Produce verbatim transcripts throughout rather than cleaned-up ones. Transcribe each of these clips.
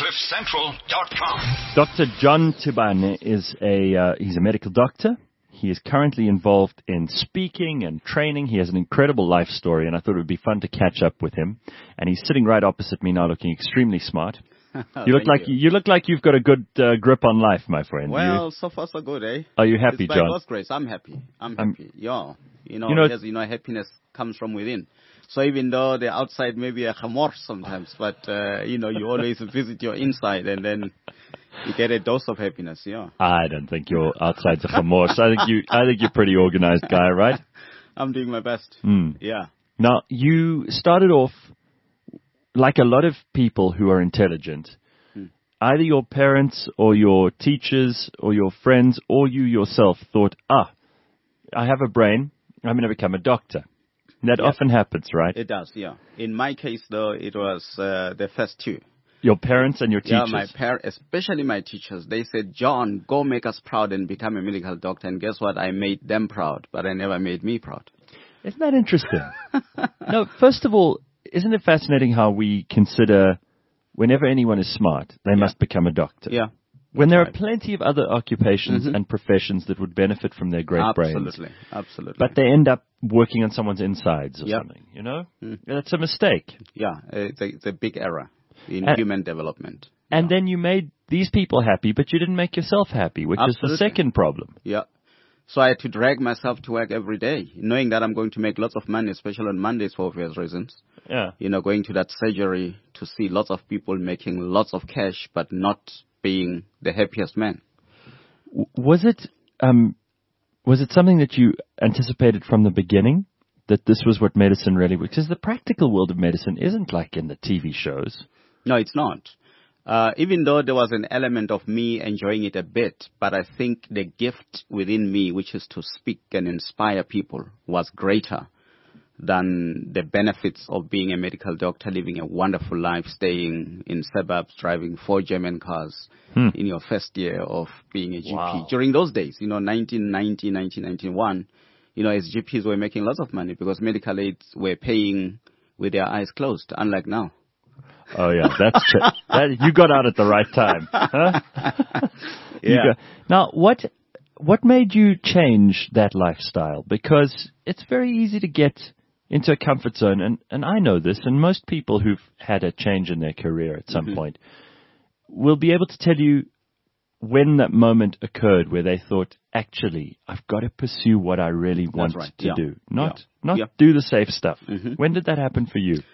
cliff central dot com. Doctor John Tibane is a uh, he's a medical doctor. He is currently involved in speaking and training. He has an incredible life story, and I thought it would be fun to catch up with him. And he's sitting right opposite me now, looking extremely smart. You look like you. you look like you've got a good uh, grip on life, my friend. Well, you, so far so good, eh? Are you happy, it's John? By God's grace, I'm happy. I'm happy. Um, yeah, you know, you know, yes, you know, happiness comes from within. So even though the outside may be a chamor sometimes, but uh, you know, you always visit your inside, and then you get a dose of happiness. Yeah. I don't think your outside's a chamor. So I think you. I think you're a pretty organized guy, right? I'm doing my best. Mm. Yeah. Now you started off like a lot of people who are intelligent. Either your parents or your teachers or your friends or you yourself thought, ah, I have a brain, I'm going to become a doctor. That yeah. often happens, right? It does, yeah. In my case, though, it was uh, the first two. Your parents and your teachers? Yeah, my par- especially my teachers. They said, John, go make us proud and become a medical doctor. And guess what? I made them proud, but I never made me proud. Isn't that interesting? No, first of all, isn't it fascinating how we consider... Whenever anyone is smart, they yeah. must become a doctor. Yeah. When there right. are plenty of other occupations mm-hmm. and professions that would benefit from their great absolutely. brains. Absolutely, absolutely. But they end up working on someone's insides or yep. something, you know? Mm. That's a mistake. Yeah, it's a, it's a big error in and, human development. And yeah. then you made these people happy, but you didn't make yourself happy, which absolutely. is the second problem. Yeah. So I had to drag myself to work every day, knowing that I'm going to make lots of money, especially on Mondays for obvious reasons. Yeah. You know, going to that surgery to see lots of people making lots of cash, but not being the happiest man. Was it um, was it something that you anticipated from the beginning, that this was what medicine really was? Because the practical world of medicine isn't like in the T V shows. No, it's not. Uh, even though there was an element of me enjoying it a bit, but I think the gift within me, which is to speak and inspire people, was greater than the benefits of being a medical doctor, living a wonderful life, staying in suburbs, driving four German cars hmm. in your first year of being a G P. Wow. During those days, you know, nineteen ninety, nineteen ninety-one, you know, as G Ps were making lots of money because medical aids were paying with their eyes closed, unlike now. Oh, yeah, that's true. That, you got out at the right time. Huh? Yeah. Got, now, what what made you change that lifestyle? Because it's very easy to get into a comfort zone, and, and I know this, and most people who've had a change in their career at some mm-hmm. point will be able to tell you when that moment occurred where they thought, actually, I've got to pursue what I really want right. to yeah. do, not, yeah. not yeah. do the safe stuff. Mm-hmm. When did that happen for you?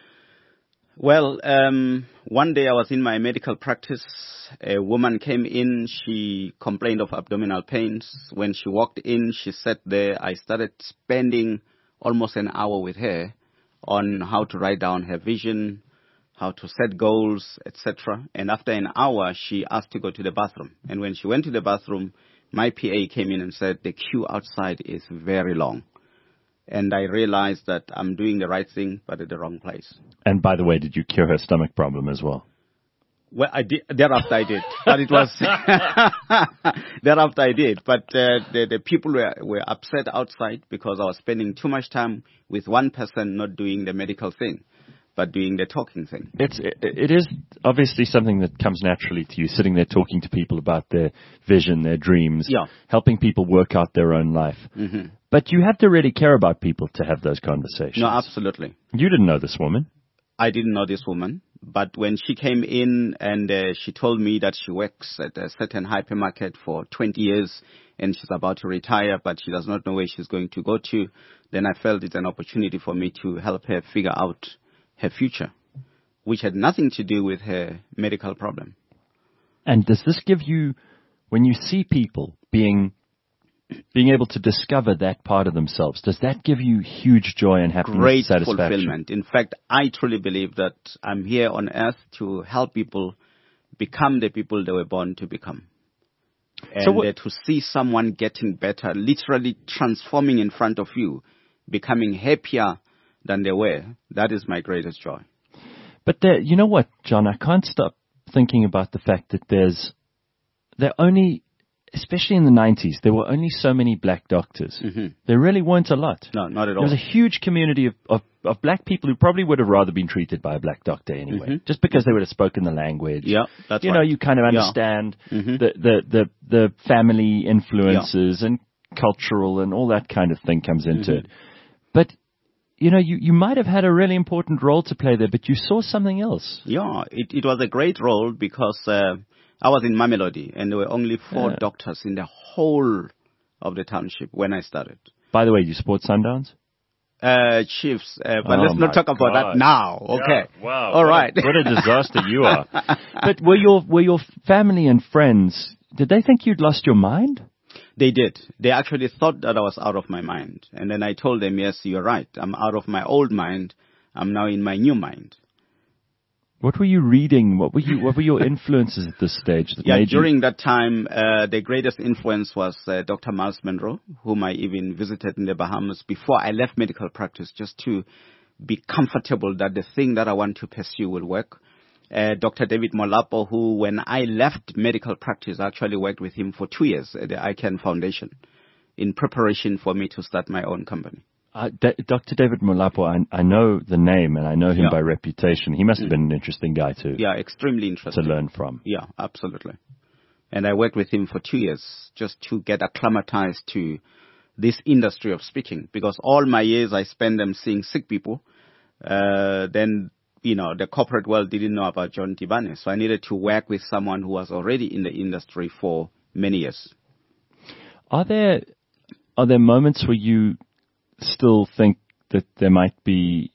Well, um, one day I was in my medical practice. A woman came in. She complained of abdominal pains. When she walked in, she sat there. I started spending almost an hour with her on how to write down her vision, how to set goals, et cetera. And after an hour, she asked to go to the bathroom. And when she went to the bathroom, my P A came in and said, the queue outside is very long. And I realized that I'm doing the right thing, but at the wrong place. And by the way, did you cure her stomach problem as well? Well, I did. Thereafter, I did. But it was thereafter I did. But uh, the the people were were upset outside because I was spending too much time with one person, not doing the medical thing, but doing the talking thing. It's it, it is obviously something that comes naturally to you, sitting there talking to people about their vision, their dreams, yeah. helping people work out their own life. Mm-hmm. But you have to really care about people to have those conversations. No, absolutely. You didn't know this woman. I didn't know this woman, but when she came in and uh, she told me that she works at a certain hypermarket for twenty years and she's about to retire, but she does not know where she's going to go to, then I felt it's an opportunity for me to help her figure out her future, which had nothing to do with her medical problem. And does this give you, when you see people being being able to discover that part of themselves, does that give you huge joy and happiness Great and satisfaction? Fulfillment. In fact, I truly believe that I'm here on earth to help people become the people they were born to become. And so uh, to see someone getting better, literally transforming in front of you, becoming happier than they were, that is my greatest joy. But there, you know what, John, I can't stop thinking about the fact that there's, there only, especially in the nineties, there were only so many black doctors. Mm-hmm. There really weren't a lot. No, not at There all. was a huge community of, of, of black people who probably would have rather been treated by a black doctor anyway, Mm-hmm. just because they would have spoken the language. Yeah, that's You right. know, you kind of Yeah. understand Mhm. the, the, the, the family influences and cultural and all that kind of thing comes into Mhm. it. But, you know, you, you might have had a really important role to play there, but you saw something else. Yeah, it, it was a great role because uh, I was in Mamelodi and there were only four Yeah. doctors in the whole of the township when I started. By the way, you support Sundowns? Uh, Chiefs, uh, but Oh let's not my talk about God. that now. Okay. Yeah, wow. All what right. A, what a disaster you are. But were your were your family and friends, did they think you'd lost your mind? They did. They actually thought that I was out of my mind. And then I told them, yes, you're right. I'm out of my old mind. I'm now in my new mind. What were you reading? What were you? What were your influences at this stage? That Yeah, made during that time, uh, the greatest influence was uh, Doctor Miles Monroe, whom I even visited in the Bahamas before I left medical practice, just to be comfortable that the thing that I want to pursue will work. Uh, Doctor David Molapo, who when I left medical practice, I actually worked with him for two years at the ICANN Foundation in preparation for me to start my own company. Uh, D- Doctor David Molapo, I, I know the name and I know him Yeah. by reputation. He must have been an interesting guy to Yeah, extremely to interesting. learn from. Yeah, absolutely. And I worked with him for two years just to get acclimatized to this industry of speaking, because all my years I spent them seeing sick people. Uh, then, you know, the corporate world didn't know about John Tibane, so I needed to work with someone who was already in the industry for many years. Are there are there moments where you still think that there might be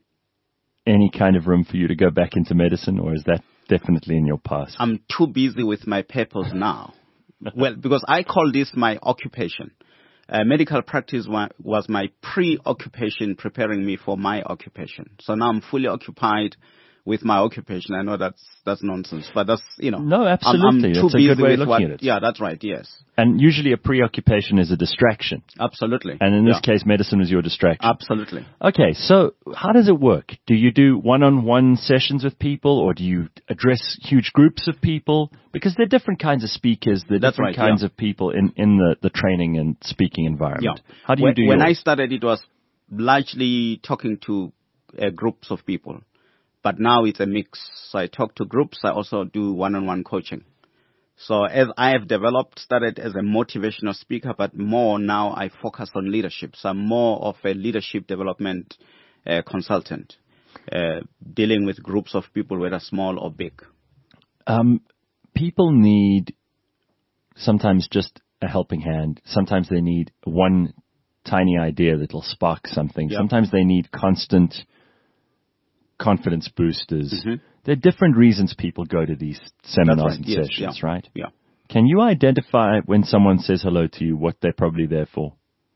any kind of room for you to go back into medicine, or is that definitely in your past? I'm too busy with my purpose now. Well, because I call this my occupation. Uh, medical practice wa- was my preoccupation, preparing me for my occupation. So now I'm fully occupied with my occupation. I know that's that's nonsense, but that's, you know. No, I'm, absolutely. I'm too That's a busy good way with of what, looking at it. Yeah, that's right. Yes, And usually a preoccupation is a distraction. absolutely. And in this Yeah, case, medicine was your distraction. absolutely. Okay, so how does it work? Do you do one-on-one sessions with people, or do you address huge groups of people? Because there are different kinds of speakers, there are That's different right, kinds yeah. of people in, in the, the training and speaking environment. Yeah. How do you when, do When I yours? started, it was largely talking to uh, groups of people. But now it's a mix. So I talk to groups. I also do one-on-one coaching. So as I have developed, started as a motivational speaker, but more now I focus on leadership. So I'm more of a leadership development uh, consultant, uh, dealing with groups of people, whether small or big. Um, people need sometimes just a helping hand. Sometimes they need one tiny idea that'll spark something. Yeah. Sometimes they need constant confidence boosters. Mhm. There are different reasons people go to these seminars right. and Yes, sessions, yeah. right? Yeah. Can you identify when someone says hello to you what they're probably there for?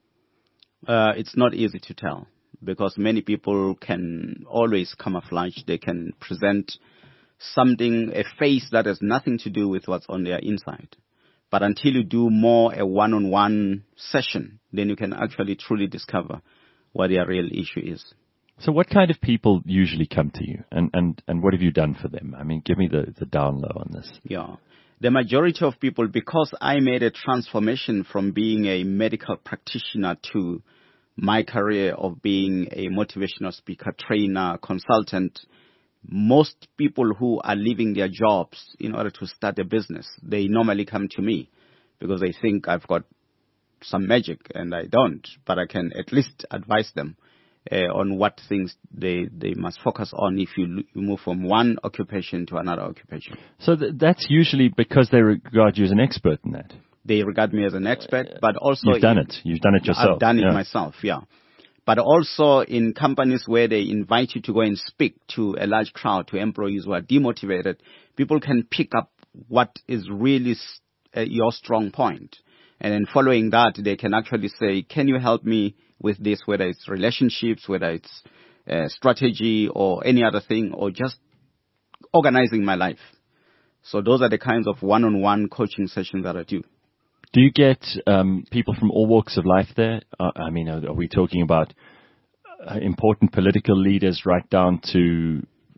Uh, it's not easy to tell because many people can always camouflage. They can present something, a face that has nothing to do with what's on their inside. But until you do more a one-on-one session, then you can actually truly discover what their real issue is. So what kind of people usually come to you, and, and, and what have you done for them? I mean, give me the, the down low on this. Yeah. The majority of people, because I made a transformation from being a medical practitioner to my career of being a motivational speaker, trainer, consultant, most people who are leaving their jobs in order to start a business, they normally come to me because they think I've got some magic, and I don't, but I can at least advise them uh, on what things they, they must focus on if you, l- you move from one occupation to another occupation. So th- that's usually because they regard you as an expert in that. They regard me as an expert, but also... You've done in- it. You've done it yourself. I've done it Yeah. myself, yeah. But also in companies where they invite you to go and speak to a large crowd, to employees who are demotivated, people can pick up what is really s- uh, your strong point. And then following that, they can actually say, can you help me with this, whether it's relationships, whether it's uh, strategy or any other thing, or just organizing my life. So those are the kinds of one-on-one coaching sessions that I do. Do you get um, people from all walks of life there? Uh, I mean, are, are we talking about uh, important political leaders right down to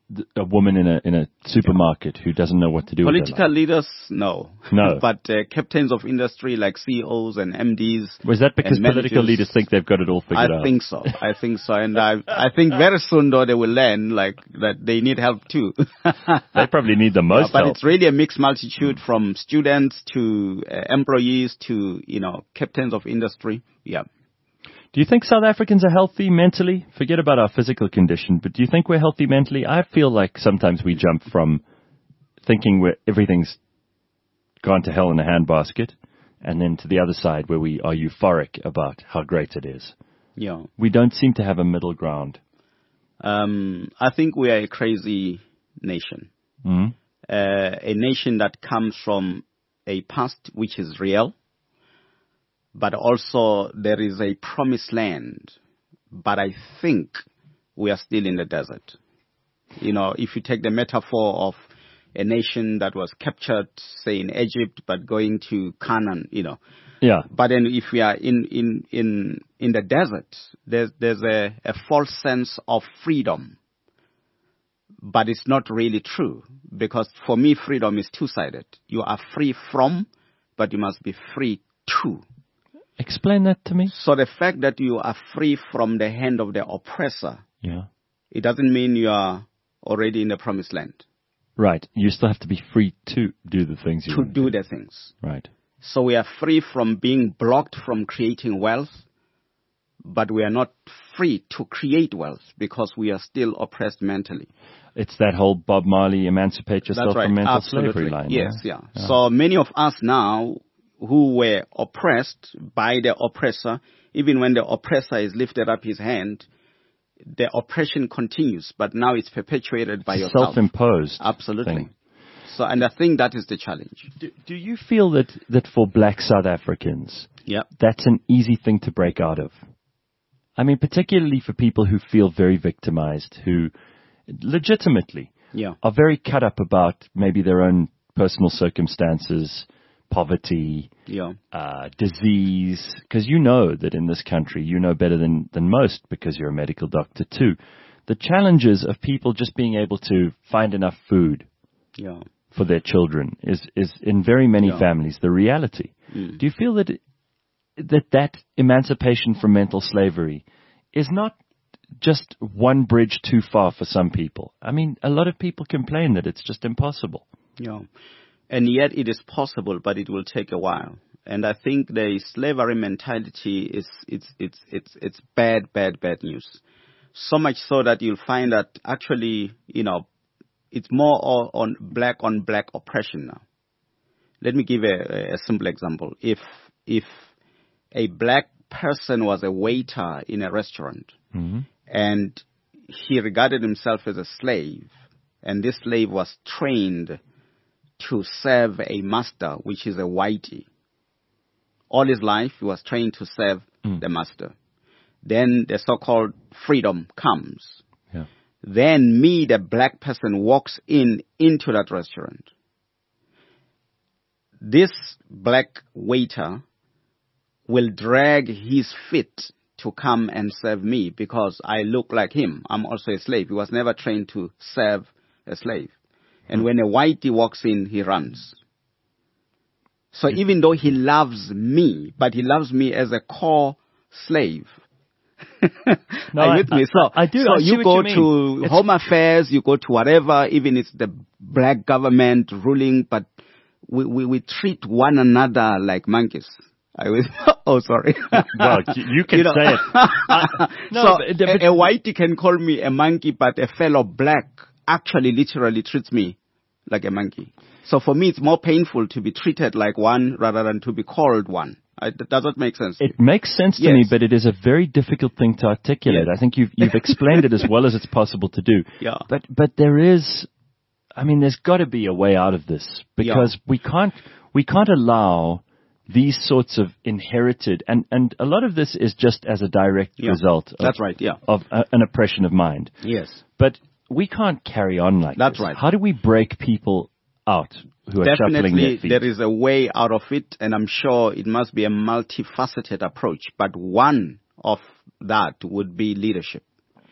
th- a woman in a in a supermarket who doesn't know what to do Political with her life? leaders, no. No. But uh, captains of industry like C E Os and M Ds. Was that because and political managers, leaders think they've got it all figured I out? think so. I think so. And I I think very soon, though, they will learn like that they need help too. They probably need the Yeah, most but help. it's really a mixed multitude from students to uh, employees to, you know, captains of industry. Yeah. Do you think South Africans are healthy mentally? Forget about our physical condition, but do you think we're healthy mentally? I feel like sometimes we jump from thinking we're, everything's gone to hell in a handbasket, and then to the other side where we are euphoric about how great it is. Yeah. We don't seem to have a middle ground. Um, I think we are a crazy nation. Mm-hmm. Uh, a nation that comes from a past which is real, but also there is a promised land. But I think we are still in the desert. You know, if you take the metaphor of a nation that was captured, say, in Egypt, but going to Canaan, you know. Yeah. But then if we are in, in, in, in the desert, there's, there's a, a false sense of freedom. But it's not really true, because for me, freedom is two-sided. You are free from, but you must be free to. Explain that to me. So the fact that you are free from the hand of the oppressor, Yeah. it doesn't mean you are already in the promised land. Right. You still have to be free to do the things you To want do the things. Right. So we are free from being blocked from creating wealth, but we are not free to create wealth because we are still oppressed mentally. It's that whole Bob Marley emancipate yourself That's right. from mental Absolutely. slavery line. Yes, yeah? yeah. Yeah. So many of us now who were oppressed by the oppressor, even when the oppressor is lifted up his hand, the oppression continues, but now it's perpetuated by It's a yourself. self-imposed Absolutely. thing. So, and I think that is the challenge. Do, do you feel that, that for black South Africans, Yeah. that's an easy thing to break out of? I mean, particularly for people who feel very victimized, who legitimately Yeah. are very cut up about maybe their own personal circumstances, poverty, Yeah. uh, disease, because you know that in this country, you know better than, than most because you're a medical doctor too, the challenges of people just being able to find enough food Yeah. for their children is, is in very many Yeah. families the reality. Mm. Do you feel that, it, that that emancipation from mental slavery is not just one bridge too far for some people? I mean, a lot of people complain that it's just impossible. Yeah. And yet it is possible, but it will take a while. And I think the slavery mentality is, it's, it's, it's, it's bad, bad, bad news. So much so that you'll find that actually, you know, it's more on black on black oppression now. Let me give a, a simple example. If, if a black person was a waiter in a restaurant, Mm-hmm. and he regarded himself as a slave, and this slave was trained to serve a master, which is a whitey. All his life, he was trained to serve mm. the master. Then the so-called freedom comes. Yeah. Then me, the black person, walks in into that restaurant. This black waiter will drag his feet to come and serve me because I look like him. I'm also a slave. He was never trained to serve a slave. And when a whitey walks in, he runs. So even though he loves me, but he loves me as a core slave. No, Are you I, with me? So, I, I do. So I see you what go you mean. to It's... Home Affairs, you go to whatever, even it's the black government ruling, but we, we, we treat one another like monkeys. I was, oh, sorry. Well, you can you know, say it. I, no, so but, but, a, a whitey can call me a monkey, but a fellow black actually literally treats me like a monkey. So for me, it's more painful to be treated like one rather than to be called one. I, does that make sense? It makes sense to yes. me, but it is a very difficult thing to articulate. Yes. I think you've you've explained it as well as it's possible to do. Yeah. But but there is, I mean, there's got to be a way out of this because yeah. we can't we can't allow these sorts of inherited and and a lot of this is just as a direct yeah. result. Of, That's right. Yeah. Of uh, an oppression of mind. Yes. But we can't carry on like That's this. right. How do we break people out who are Definitely, shuffling their feet? There is a way out of it, and I'm sure it must be a multifaceted approach. But one of that would be leadership.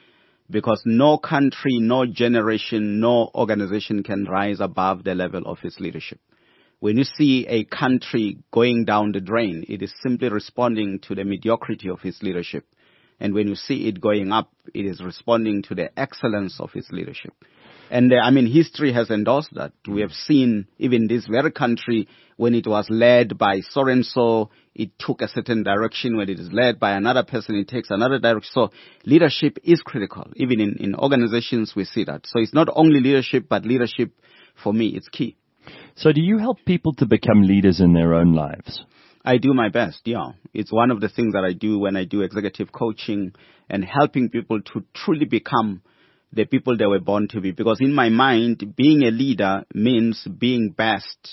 because no country, no generation, no organization can rise above the level of its leadership. When you see a country going down the drain, it is simply responding to the mediocrity of its leadership. And when you see it going up, it is responding to the excellence of its leadership. And, uh, I mean, history has endorsed that. We have seen even this very country, when it was led by so-and-so, it took a certain direction. When it is led by another person, it takes another direction. So leadership is critical. Even in, in organizations, we see that. So it's not only leadership, but leadership, for me, it's key. So do you help people to become leaders in their own lives? I do my best, yeah. It's one of the things that I do when I do executive coaching and helping people to truly become the people they were born to be. Because in my mind, being a leader means being best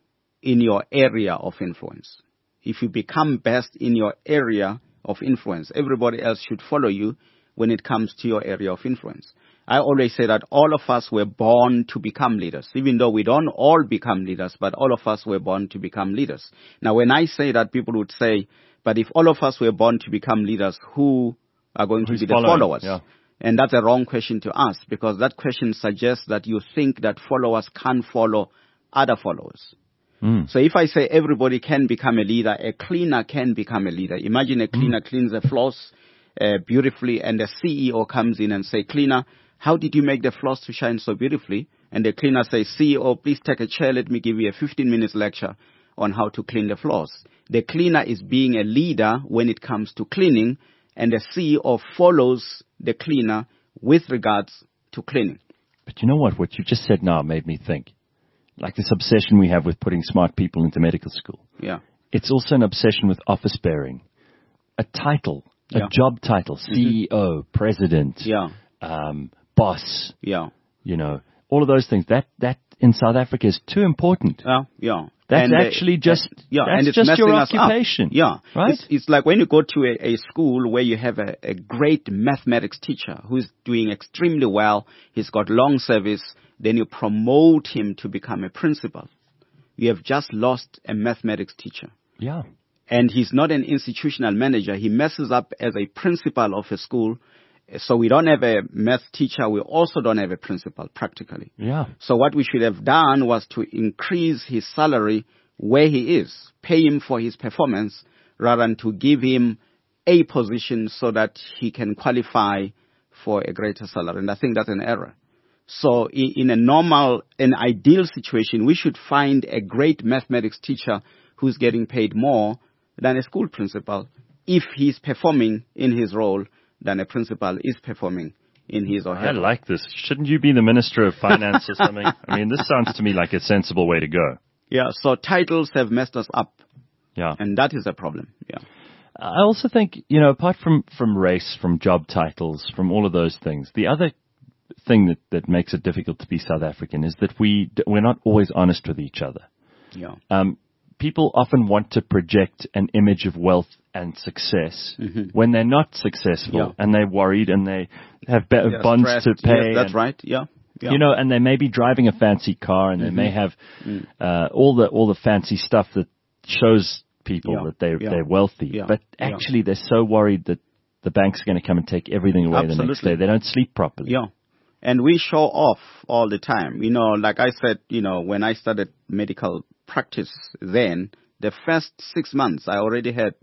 in your area of influence. If you become best in your area of influence, everybody else should follow you when it comes to your area of influence. I always say that all of us were born to become leaders, even though we don't all become leaders, but all of us were born to become leaders. Now, when I say that, people would say, but if all of us were born to become leaders, who are going Who's to be following? the followers? Yeah. And that's a wrong question to ask, because that question suggests that you think that followers can follow other followers. Mm. So if I say everybody can become a leader, a cleaner can become a leader. Imagine a cleaner mm. cleans the floors uh, beautifully, and the C E O comes in and say, cleaner, how did you make the floors to shine so beautifully? And the cleaner says, C E O, please take a chair. Let me give you a fifteen minutes lecture on how to clean the floors. The cleaner is being a leader when it comes to cleaning, and the C E O follows the cleaner with regards to cleaning. But you know what? What you just said now made me think. Like this obsession we have with putting smart people into medical school. Yeah. It's also an obsession with office bearing. A title, yeah. a job title, C E O, mm-hmm. president, yeah. um, boss. Yeah. You know, all of those things. That that in South Africa is too important. Yeah, yeah. That's and actually uh, just yeah, that's and it's just your us occupation. Up. Yeah, right. It's, it's like when you go to a, a school where you have a, a great mathematics teacher who's doing extremely well. He's got long service. Then you promote him to become a principal. You have just lost a mathematics teacher. Yeah. And he's not an institutional manager. He messes up as a principal of a school. So we don't have a math teacher. We also don't have a principal, practically. Yeah. So what we should have done was to increase his salary where he is, pay him for his performance, rather than to give him a position so that he can qualify for a greater salary. And I think that's an error. So in, in a normal, an ideal situation, we should find a great mathematics teacher who's getting paid more than a school principal if he's performing in his role than a principal is performing in his or her. I like this. Shouldn't you be the Minister of Finance or something? I mean, this sounds to me like a sensible way to go. Yeah, so titles have messed us up. Yeah. And that is a problem. Yeah. I also think, you know, apart from, from race, from job titles, from all of those things, the other thing that, that makes it difficult to be South African is that we, we're not always honest with each other. Yeah. Um, people often want to project an image of wealth and success mm-hmm. when they're not successful yeah. and they're worried and they have be- yeah, bonds stressed. to pay. Yes, that's and, right. Yeah. yeah. You know, and they may be driving a fancy car and mm-hmm. they may have mm. uh, all the all the fancy stuff that shows people yeah. that they're yeah. they're wealthy. Yeah. But actually, yeah. they're so worried that the bank's going to come and take everything away Absolutely. the next day. They don't sleep properly. Yeah. And we show off all the time. You know, like I said, you know, when I started medical practice then, the first six months, I already had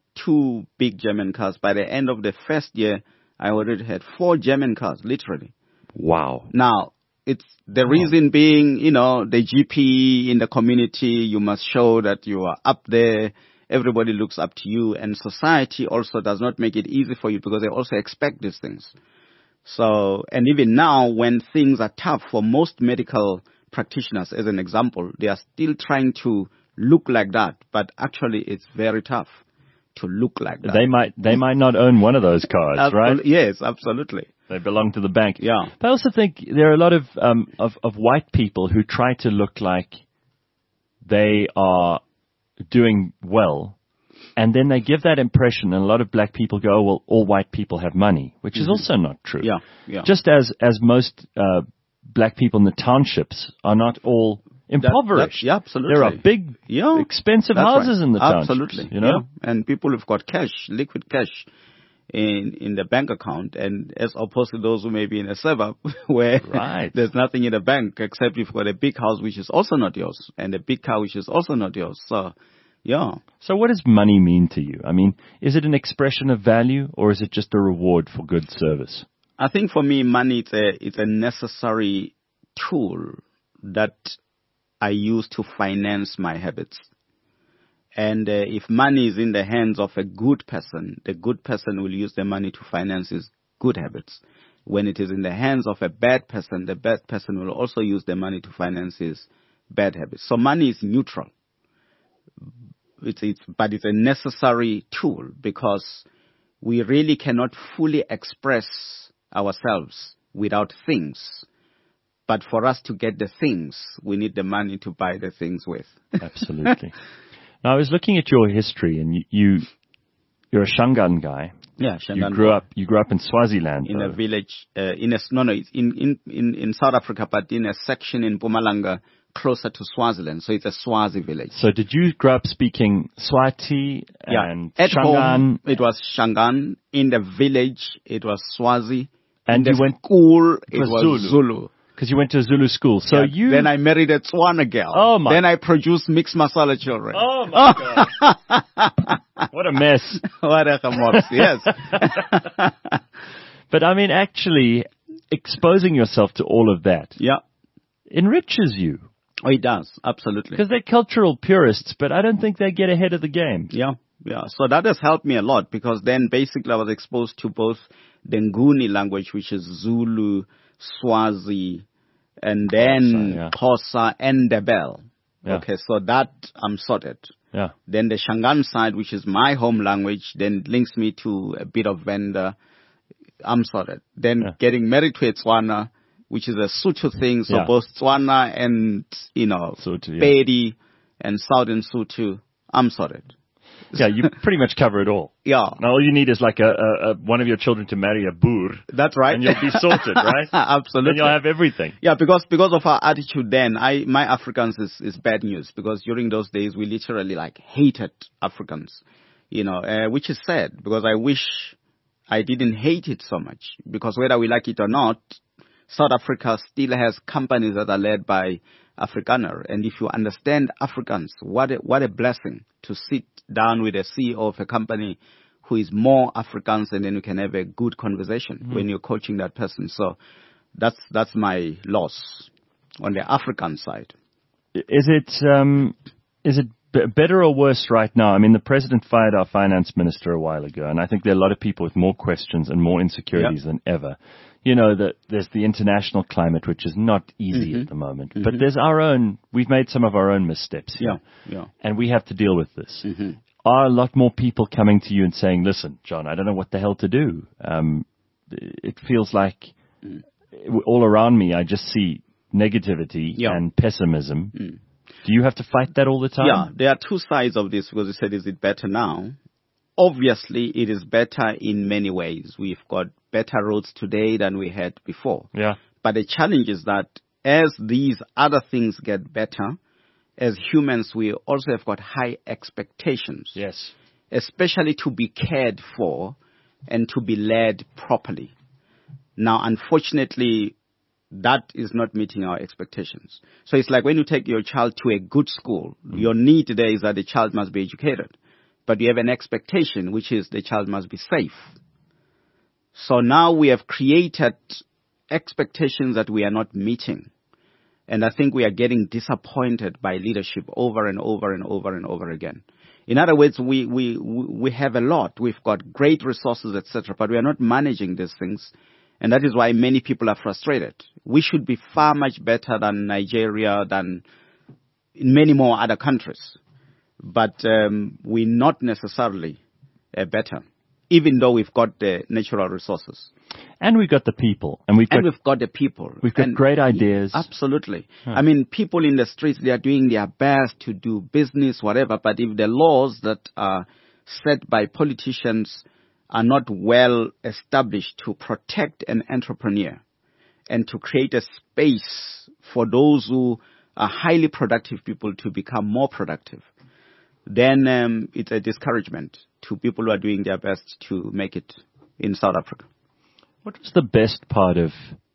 two big German cars. By the end of the first year, I already had four German cars, literally. Wow. Now, it's the wow. reason being, you know, the G P in the community, you must show that you are up there. Everybody looks up to you. And society also does not make it easy for you because they also expect these things. So, and even now, when things are tough for most medical practitioners, as an example, they are still trying to look like that, but actually it's very tough to look like that. They might, they might not own one of those cars, Absol- right? Yes, absolutely. They belong to the bank. Yeah. But I also think there are a lot of, um, of, of white people who try to look like they are doing well. And then they give that impression, and a lot of black people go, oh, well, all white people have money, which mm-hmm. is also not true. Yeah, yeah. Just as, as most uh, black people in the townships are not all impoverished. That, that, yeah, absolutely. There are big, yeah, expensive houses right. in the townships. Absolutely. You know? Yeah. And people who've got cash, liquid cash. in in the bank account, and as opposed to those who may be in a suburb where Right. there's nothing in the bank except you've got a big house which is also not yours and a big car which is also not yours. So, yeah. So what does money mean to you? I mean, is it an expression of value or is it just a reward for good service? I think for me, money it's a it's a necessary tool that I use to finance my habits. And uh, if money is in the hands of a good person, the good person will use the money to finance his good habits. When it is in the hands of a bad person, the bad person will also use the money to finance his bad habits. So money is neutral. It's, it's, but it's a necessary tool because we really cannot fully express ourselves without things. But for us to get the things, we need the money to buy the things with. Absolutely. Now, I was looking at your history, and you, you you're a Shangaan guy. Yeah, Shangaan. You grew up. You grew up in Swaziland. In though. a village, uh, in a no, no, it's in, in in in South Africa, but in a section in Mpumalanga, closer to Swaziland. So it's a Swazi village. So did you grow up speaking Swati Yeah. and At Shangaan? home, it was Shangaan. In the village, it was Swazi. And in you the went- school, it, it was was Zulu. Zulu. Because you went to a Zulu school. So Yeah, you... Then I married a Tswana girl. Oh, my- Then I produced mixed masala children. Oh, my God. What a mess. What a chamops, yes. But, I mean, actually, exposing yourself to all of that Yeah. enriches you. Oh, it does. Absolutely. Because they're cultural purists, but I don't think they get ahead of the game. Yeah, yeah. So that has helped me a lot because then basically I was exposed to both the Nguni language, which is Zulu, Swazi, and then Xhosa, yeah. Xhosa and Ndebele. Yeah. Okay, so that I'm sorted. Yeah. Then the Shangaan side, which is my home language, then links me to a bit of Venda. I'm sorted. Then Yeah. getting married to a Tswana, which is a Sotho thing. So Yeah. both Tswana and, you know, Sotho, yeah. Pedi and Southern Sotho, I'm sorted. Yeah, you pretty much cover it all. Yeah, Now, all you need is like a, a, a one of your children to marry a boer, that's right. and you'll be sorted, right? Absolutely. Then you'll have everything. Yeah, because because of our attitude then, I my Afrikaans is, is bad news because during those days we literally like hated Africans, you know, uh, which is sad because I wish I didn't hate it so much because whether we like it or not, South Africa still has companies that are led by Afrikaner, and if you understand Afrikaans, what a, what a blessing to sit down with a C E O of a company who is more Afrikaans, and then you can have a good conversation mm-hmm. when you're coaching that person. So that's that's my loss on the African side. Is it um, is it b- better or worse right now? I mean, the president fired our finance minister a while ago, and I think there are a lot of people with more questions and more insecurities Yep. than ever. You know, that there's the international climate, which is not easy Mm-hmm. at the moment. Mm-hmm. But there's our own, we've made some of our own missteps here. Yeah, yeah. And we have to deal with this. Mm-hmm. Are a lot more people coming to you and saying, listen, John, I don't know what the hell to do. Um, it feels like Mm. all around me, I just see negativity Yeah. and pessimism. Mm. Do you have to fight that all the time? Yeah, there are two sides of this because you said, is it better now? Obviously, it is better in many ways. We've got better roads today than we had before. Yeah. But the challenge is that as these other things get better, as humans, we also have got high expectations. Yes. Especially to be cared for and to be led properly. Now, unfortunately, that is not meeting our expectations. So it's like when you take your child to a good school, mm. your need there is that the child must be educated. But you have an expectation, which is the child must be safe. So now we have created expectations that we are not meeting. And I think we are getting disappointed by leadership over and over and over and over again. In other words, we, we, we have a lot. We've got great resources, et cetera, but we are not managing these things. And that is why many people are frustrated. We should be far much better than Nigeria, than in many more other countries. But um, we're not necessarily uh, better, even though we've got the natural resources. And we've got the people. And we've got, and we've got the people. We've got and great ideas. Absolutely. Huh. I mean, people in the streets, they are doing their best to do business, whatever. But if the laws that are set by politicians are not well established to protect an entrepreneur and to create a space for those who are highly productive people to become more productive, then um, it's a discouragement to people who are doing their best to make it in South Africa. What was the best part of,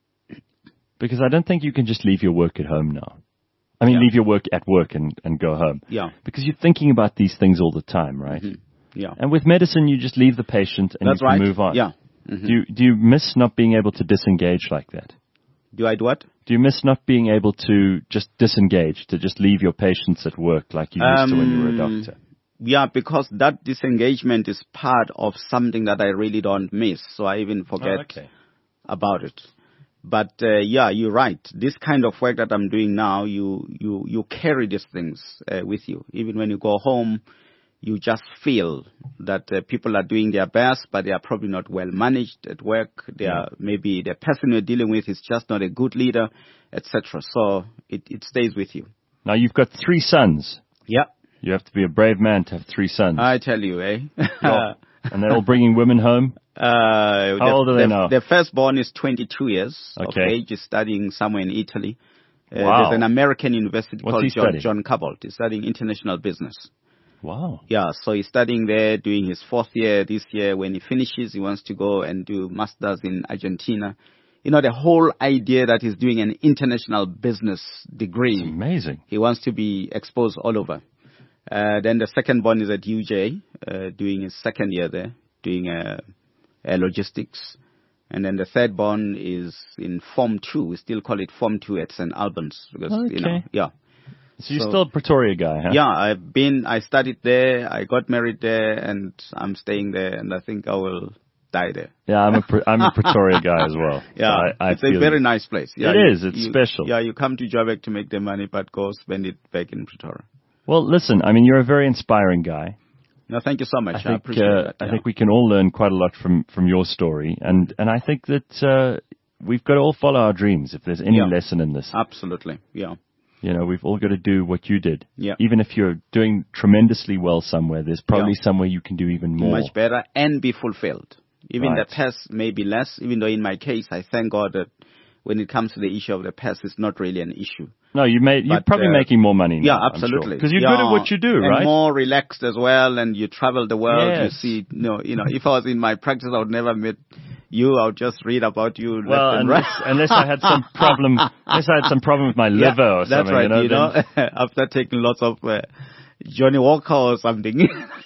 because I don't think you can just leave your work at home now. I mean, Yeah. leave your work at work and, and go home. Yeah. Because you're thinking about these things all the time, right? Mm-hmm. Yeah. And with medicine, you just leave the patient and That's you can right. move on. Yeah. Mm-hmm. Do you, do you miss not being able to disengage like that? Do I do what? Do you miss not being able to just disengage, to just leave your patients at work like you used to when you were a Um, doctor? Yeah, because that disengagement is part of something that I really don't miss, so I even forget Oh, okay. about it. But uh, yeah, you're right. This kind of work that I'm doing now, you you you carry these things uh, with you. Even when you go home, you just feel that uh, people are doing their best, but they are probably not well managed at work. They are maybe the person you're dealing with is just not a good leader, et cetera. So it it stays with you. Now, you've got three sons. Yeah, You have to be a brave man to have three sons. I tell you, eh? Well, and they're all bringing women home? Uh, How the, old are they the, now? The firstborn is twenty-two years of Okay. age. Is studying somewhere in Italy. Uh, Wow. There's an American university What's called he John, studying? John Cabot. He's studying international business. Wow. Yeah, so he's studying there, doing his fourth year this year. When he finishes, he wants to go and do masters in Argentina. You know, the whole idea that he's doing an international business degree. It's amazing. He wants to be exposed all over. Uh, then the second born is at U J, uh, doing his second year there, doing uh, uh, logistics. And then the third born is in Form two. We still call it Form two at Saint Albans. Because, you know, Okay. yeah. So you're So- still a Pretoria guy, huh? Yeah, I've been, I studied there, I got married there, and I'm staying there, and I think I will die there. Yeah, I'm a Pre- I'm a Pretoria guy as well. So Yeah, I, I it's a feel very you. nice place. Yeah, It you- is, it's you- special. Yeah, you come to Joburg to make the money, but go spend it back in Pretoria. Well, listen, I mean, you're a very inspiring guy. No, thank you so much. I I, think appreciate uh, that. I yeah. think we can all learn quite a lot from, from your story, and, and I think that uh, we've got to all follow our dreams. If there's any Yeah. lesson in this, Absolutely, yeah. you know, we've all got to do what you did. Yeah. Even if you're doing tremendously well somewhere, there's probably Yeah. somewhere you can do even more. Much better and be fulfilled. Even Right. the past may be less, even though in my case, I thank God that when it comes to the issue of the past, it's not really an issue. No, you made, you're But, probably uh, making more money now. Yeah, I'm absolutely. Because you're Yeah, good at what you do, and right? more relaxed as well, and you travel the world. Yes. You see, you know, you know, if I was in my practice, I would never meet you. I would just read about you Well, left and unless, right. unless I had some problem, unless I had some problem with my liver Yeah, or something. That's right. You know, then- know after taking lots of uh, Johnny Walker or something.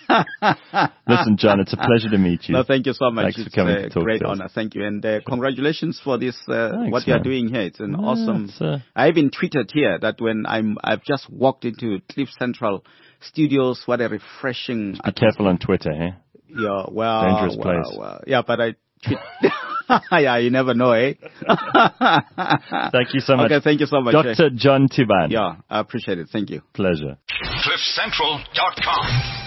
Listen, John, it's a pleasure to meet you. No, thank you so much. Thanks for It's coming a to talk great to us. honor. Thank you. And uh, congratulations for this, uh, Thanks, what you are man. doing here. It's an Yeah, awesome... it's, uh, I even tweeted here that when I'm, I've just walked into Cliff Central Studios, what a refreshing... Be careful on Twitter, eh? Yeah, well... Dangerous well, place. well, yeah, but I... tweet- yeah, you never know, eh? Thank you so much. Okay, thank you so much. eh? Doctor John Tiban. Yeah, I appreciate it. Thank you. Pleasure. cliff central dot com